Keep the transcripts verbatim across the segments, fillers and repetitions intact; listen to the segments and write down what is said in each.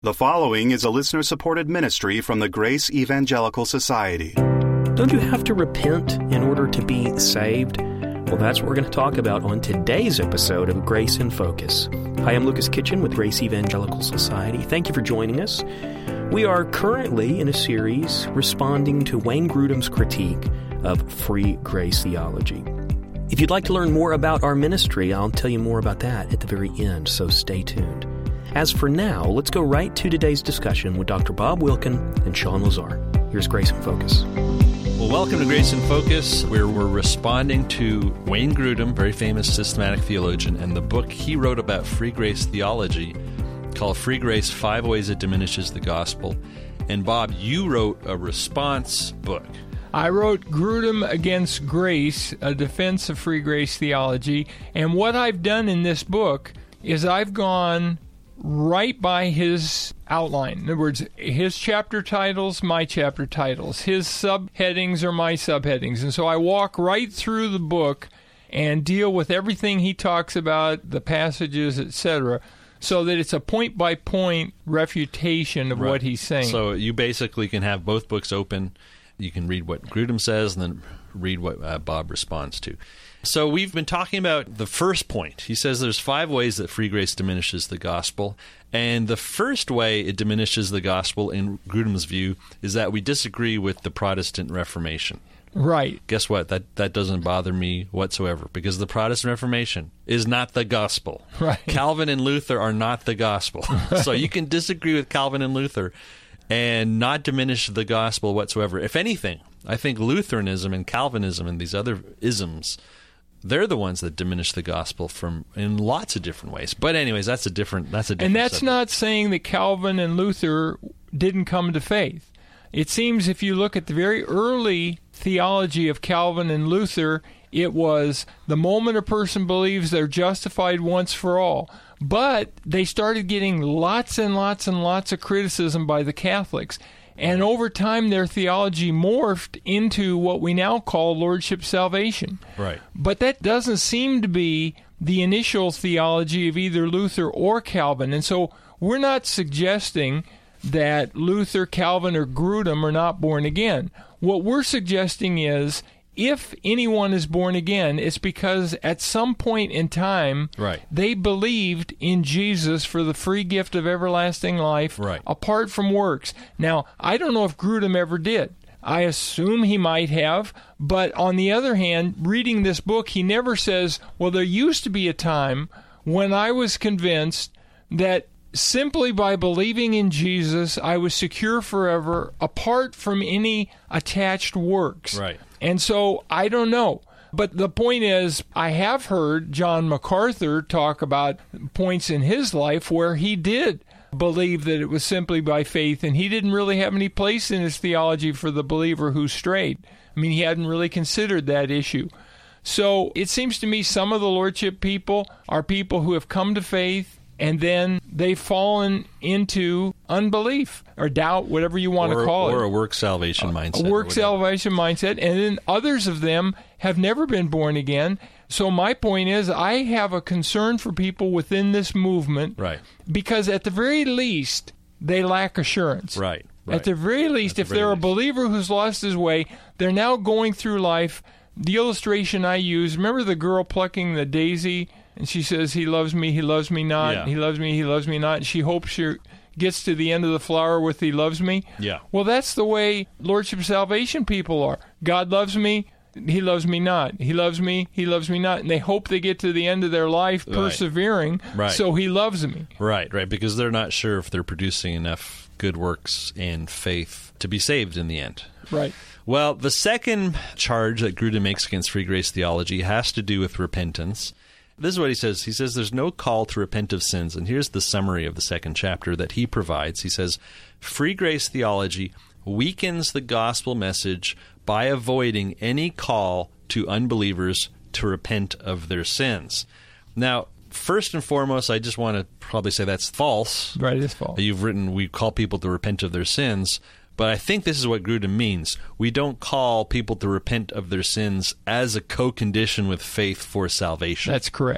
The following is a listener-supported ministry from the Grace Evangelical Society. Don't you have to repent in order to be saved? Well, that's what we're going to talk about on today's episode of Grace in Focus. Hi, I'm Lucas Kitchen with Grace Evangelical Society. Thank you for joining us. We are currently in a series responding to Wayne Grudem's critique of free grace theology. If you'd like to learn more about our ministry, I'll tell you more about that at the very end, so stay tuned. As for now, let's go right to today's discussion with Doctor Bob Wilkin and Sean Lazar. Here's Grace in Focus. Well, welcome to Grace in Focus, where we're responding to Wayne Grudem, very famous systematic theologian, and the book he wrote about free grace theology called Free Grace, Five Ways It Diminishes the Gospel. And Bob, you wrote a response book. I wrote Grudem Against Grace, a defense of free grace theology. And what I've done in this book is I've gone right by his outline. In other words, his chapter titles, my chapter titles. His subheadings are my subheadings. And so I walk right through the book and deal with everything he talks about, the passages, et cetera, so that it's a point-by-point refutation of Right. what he's saying. So you basically can have both books open. You can read what Grudem says and then read what uh, Bob responds to. So we've been talking about the first point. He says there's five ways that free grace diminishes the gospel. And the first way it diminishes the gospel, in Grudem's view, is that we disagree with the Protestant Reformation. Right. Guess what? That that doesn't bother me whatsoever, because the Protestant Reformation is not the gospel. Right. Calvin and Luther are not the gospel. Right. So you can disagree with Calvin and Luther and not diminish the gospel whatsoever. If anything, I think Lutheranism and Calvinism and these other isms, they're the ones that diminish the gospel from in lots of different ways. But anyways, that's a different that's a different And that's subject. not saying that Calvin and Luther didn't come to faith. It seems if you look at the very early theology of Calvin and Luther, it was the moment a person believes they're justified once for all. But they started getting lots and lots and lots of criticism by the Catholics. And over time, their theology morphed into what we now call Lordship Salvation. Right. But that doesn't seem to be the initial theology of either Luther or Calvin. And so we're not suggesting that Luther, Calvin, or Grudem are not born again. What we're suggesting is, if anyone is born again, it's because at some point in time, Right. they believed in Jesus for the free gift of everlasting life, Right. apart from works. Now, I don't know if Grudem ever did. I assume he might have, but on the other hand, reading this book, he never says, well, there used to be a time when I was convinced that simply by believing in Jesus, I was secure forever, apart from any attached works. Right. And so, I don't know. But the point is, I have heard John MacArthur talk about points in his life where he did believe that it was simply by faith, and he didn't really have any place in his theology for the believer who strayed. I mean, he hadn't really considered that issue. So, it seems to me some of the Lordship people are people who have come to faith, and then they've fallen into unbelief or doubt, whatever you want or, to call or it. Or a work salvation mindset. A work salvation mindset. And then others of them have never been born again. So my point is, I have a concern for people within this movement. Right. Because at the very least, they lack assurance. Right. Right. At the very least, the if very they're least. a believer who's lost his way, they're now going through life. The illustration I use, remember the girl plucking the daisy? And she says, he loves me, he loves me not. Yeah. He loves me, he loves me not. And she hopes she gets to the end of the flower with he loves me. Yeah. Well, that's the way Lordship Salvation people are. God loves me, he loves me not. He loves me, he loves me not. And they hope they get to the end of their life Right. persevering, Right. so he loves me. Right, right, because they're not sure if they're producing enough good works and faith to be saved in the end. Right. Well, the second charge that Grudem makes against free grace theology has to do with repentance. This is what he says. He says there's no call to repent of sins. And here's the summary of the second chapter that he provides. He says, free grace theology weakens the gospel message by avoiding any call to unbelievers to repent of their sins. Now, first and foremost, I just want to probably say that's false. Right, it's false. You've written, we call people to repent of their sins. But I think this is what Grudem means. We don't call people to repent of their sins as a co-condition with faith for salvation. That's correct.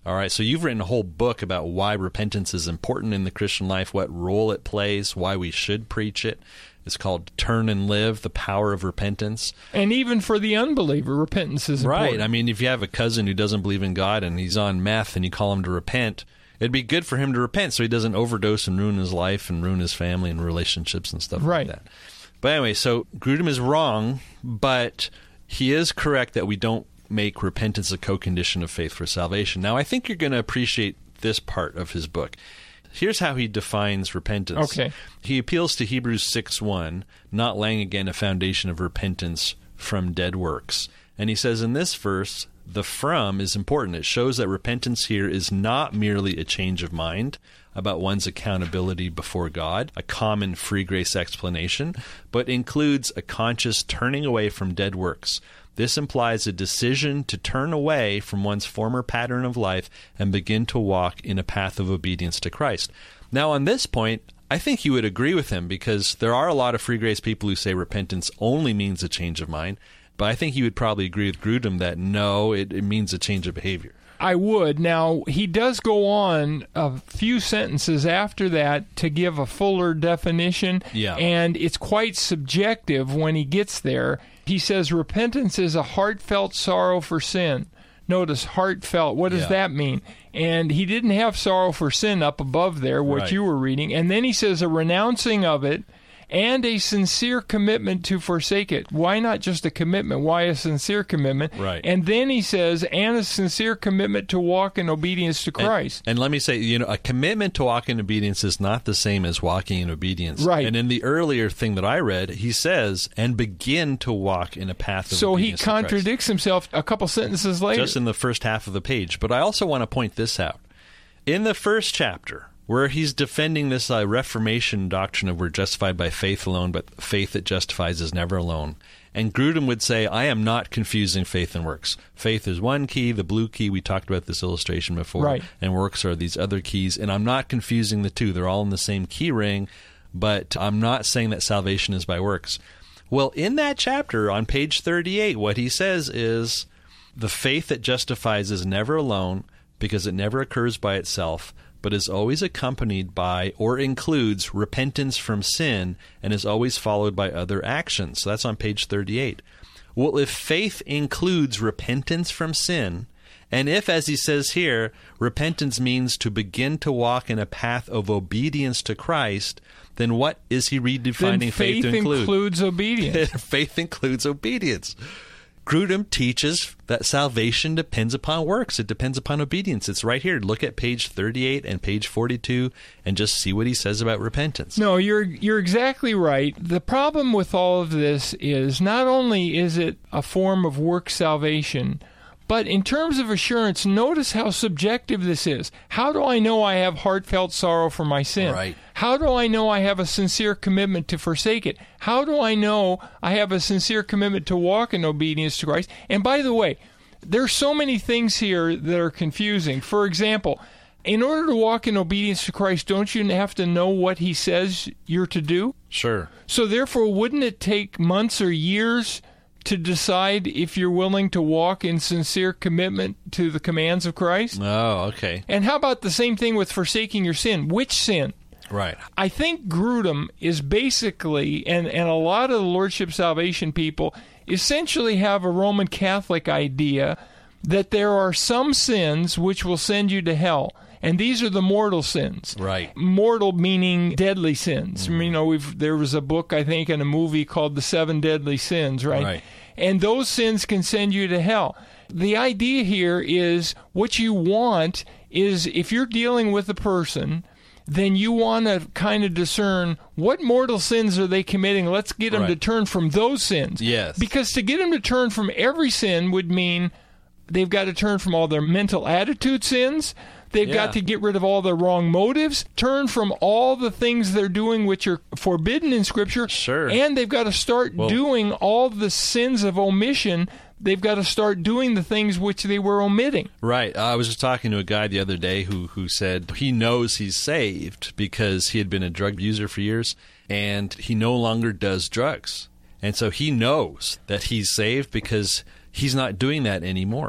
All right, so you've written a whole book about why repentance is important in the Christian life, what role it plays, why we should preach it. It's called Turn and Live, the Power of Repentance. And even for the unbeliever, repentance is important. Right. I mean, if you have a cousin who doesn't believe in God and he's on meth and you call him to repent, it'd be good for him to repent so he doesn't overdose and ruin his life and ruin his family and relationships and stuff right. like that. But anyway, so Grudem is wrong, but he is correct that we don't make repentance a co-condition of faith for salvation. Now, I think you're going to appreciate this part of his book. Here's how he defines repentance. Okay. He appeals to Hebrews six one, not laying again a foundation of repentance from dead works. And he says in this verse, the from is important. It shows that repentance here is not merely a change of mind about one's accountability before God, a common free grace explanation, but includes a conscious turning away from dead works. This implies a decision to turn away from one's former pattern of life and begin to walk in a path of obedience to Christ. Now, on this point, I think you would agree with him because there are a lot of free grace people who say repentance only means a change of mind, but I think you would probably agree with Grudem that no, it, it means a change of behavior. I would. Now, he does go on a few sentences after that to give a fuller definition, yeah. and it's quite subjective when he gets there. He says repentance is a heartfelt sorrow for sin. Notice heartfelt. What does yeah. that mean? And he didn't have sorrow for sin up above there, what right. you were reading. And then he says a renouncing of it and a sincere commitment to forsake it. Why not just a commitment? Why a sincere commitment? Right. And then he says, and a sincere commitment to walk in obedience to Christ. And, and let me say, you know, a commitment to walk in obedience is not the same as walking in obedience. Right. And in the earlier thing that I read, he says, and begin to walk in a path of so obedience to Christ. So he contradicts himself a couple sentences later. Just in the first half of the page. But I also want to point this out. In the first chapter, where he's defending this uh, Reformation doctrine of we're justified by faith alone, but faith that justifies is never alone. And Grudem would say, I am not confusing faith and works. Faith is one key, the blue key, we talked about this illustration before, right. and works are these other keys, and I'm not confusing the two. They're all in the same key ring, but I'm not saying that salvation is by works. Well, in that chapter, on page thirty-eight, what he says is, the faith that justifies is never alone because it never occurs by itself, but is always accompanied by or includes repentance from sin and is always followed by other actions. So that's on page thirty-eight. Well, if faith includes repentance from sin, and if, as he says here, repentance means to begin to walk in a path of obedience to Christ, then what is he redefining then faith, faith to include? includes obedience. Faith includes obedience. Grudem teaches that salvation depends upon works. It depends upon obedience. It's right here. Look at page thirty-eight and page forty-two and just see what he says about repentance. No, you're you're exactly right. The problem with all of this is not only is it a form of work salvation, but in terms of assurance, notice how subjective this is. How do I know I have heartfelt sorrow for my sin? Right. How do I know I have a sincere commitment to forsake it? How do I know I have a sincere commitment to walk in obedience to Christ? And by the way, there's so many things here that are confusing. For example, in order to walk in obedience to Christ, don't you have to know what he says you're to do? Sure. So therefore, wouldn't it take months or years to decide if you're willing to walk in sincere commitment to the commands of Christ? Oh, okay. And how about the same thing with forsaking your sin? Which sin? Right. I think Grudem is basically, and, and a lot of the Lordship Salvation people essentially have a Roman Catholic idea that there are some sins which will send you to hell. And these are the mortal sins. Right. Mortal meaning deadly sins. Mm. You know, we've there was a book, I think, and a movie called The Seven Deadly Sins, right? Right. And those sins can send you to hell. The idea here is what you want is if you're dealing with a person, then you want to kind of discern what mortal sins are they committing. Let's get them right. to turn from those sins. Yes. Because to get them to turn from every sin would mean they've got to turn from all their mental attitude sins. They've yeah. got to get rid of all their wrong motives, turn from all the things they're doing which are forbidden in Scripture. Sure. And they've got to start well, doing all the sins of omission. They've got to start doing the things which they were omitting. Right. I was just talking to a guy the other day who, who said he knows he's saved because he had been a drug user for years, and he no longer does drugs. And so he knows that he's saved because he's not doing that anymore.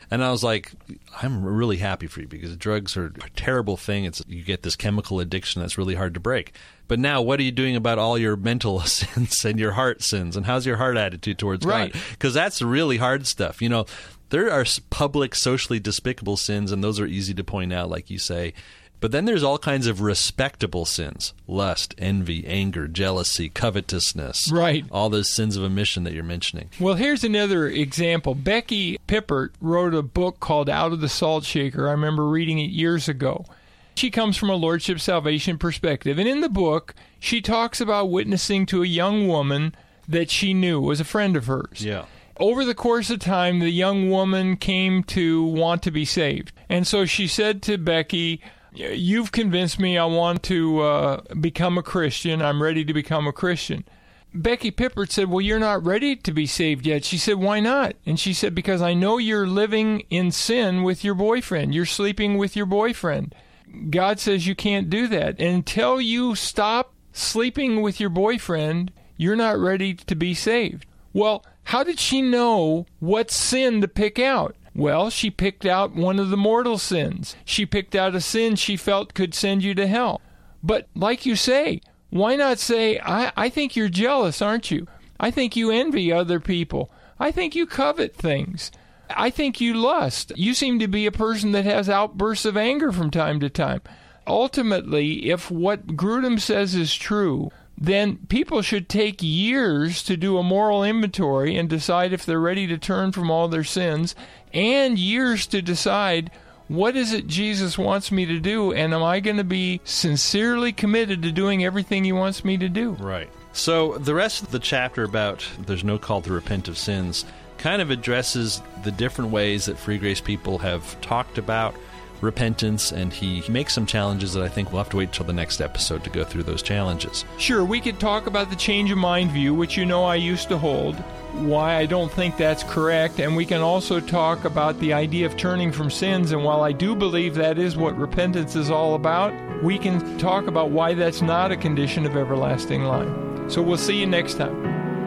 And I was like, I'm really happy for you because drugs are a terrible thing. It's you get this chemical addiction that's really hard to break. But now what are you doing about all your mental sins and your heart sins? And how's your heart attitude towards right. God? Because that's really hard stuff. You know, there are public, socially despicable sins, and those are easy to point out, like you say. But then there's all kinds of respectable sins: lust, envy, anger, jealousy, covetousness. Right. All those sins of omission that you're mentioning. Well, here's another example. Becky Pippert wrote a book called Out of the Salt Shaker. I remember reading it years ago. She comes from a Lordship Salvation perspective. And in the book, she talks about witnessing to a young woman that she knew was a friend of hers. Yeah. Over the course of time, the young woman came to want to be saved. And so she said to Becky, "You've convinced me I want to uh, become a Christian. I'm ready to become a Christian." Becky Pippert said, "Well, you're not ready to be saved yet." She said, "Why not?" And she said, "Because I know you're living in sin with your boyfriend. You're sleeping with your boyfriend. God says you can't do that. And until you stop sleeping with your boyfriend, you're not ready to be saved." Well, how did she know what sin to pick out? Well, she picked out one of the mortal sins. She picked out a sin she felt could send you to hell. But like you say, why not say, I, I think you're jealous, aren't you? I think you envy other people. I think you covet things. I think you lust. You seem to be a person that has outbursts of anger from time to time. Ultimately, if what Grudem says is true, then people should take years to do a moral inventory and decide if they're ready to turn from all their sins, and years to decide, what is it Jesus wants me to do, and am I going to be sincerely committed to doing everything he wants me to do? Right. So the rest of the chapter about there's no call to repent of sins kind of addresses the different ways that Free Grace people have talked about repentance, and he makes some challenges that I think we'll have to wait till the next episode to go through those challenges. Sure, we could talk about the change of mind view, which you know I used to hold, why I don't think that's correct, and we can also talk about the idea of turning from sins, and while I do believe that is what repentance is all about, we can talk about why that's not a condition of everlasting life. So we'll see you next time.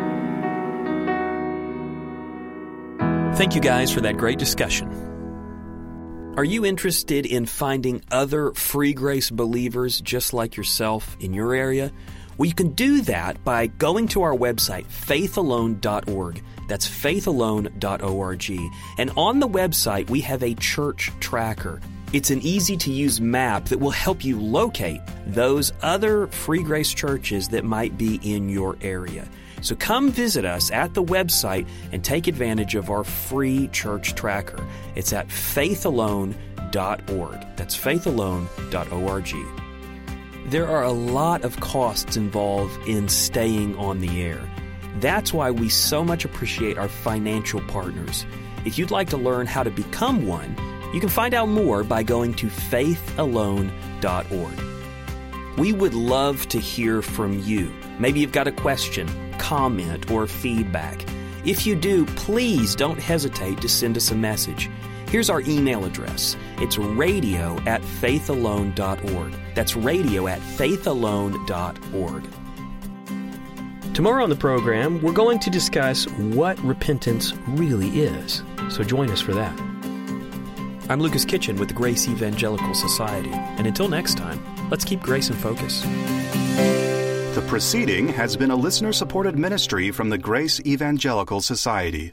Thank you guys for that great discussion. Are you interested in finding other Free Grace believers just like yourself in your area? Well, you can do that by going to our website, faith alone dot org. That's faith alone dot org. And on the website, we have a church tracker. It's an easy-to-use map that will help you locate those other Free Grace churches that might be in your area. So come visit us at the website and take advantage of our free church tracker. It's at faith alone dot org. That's faith alone dot org. There are a lot of costs involved in staying on the air. That's why we so much appreciate our financial partners. If you'd like to learn how to become one, you can find out more by going to faith alone dot org. We would love to hear from you. Maybe you've got a question, comment, or feedback. If you do, please don't hesitate to send us a message. Here's our email address. It's radio at faith alone dot org. That's radio at faith alone dot org. Tomorrow on the program, we're going to discuss what repentance really is. So join us for that. I'm Lucas Kitchen with the Grace Evangelical Society. And until next time, let's keep grace in focus. The proceeding has been a listener-supported ministry from the Grace Evangelical Society.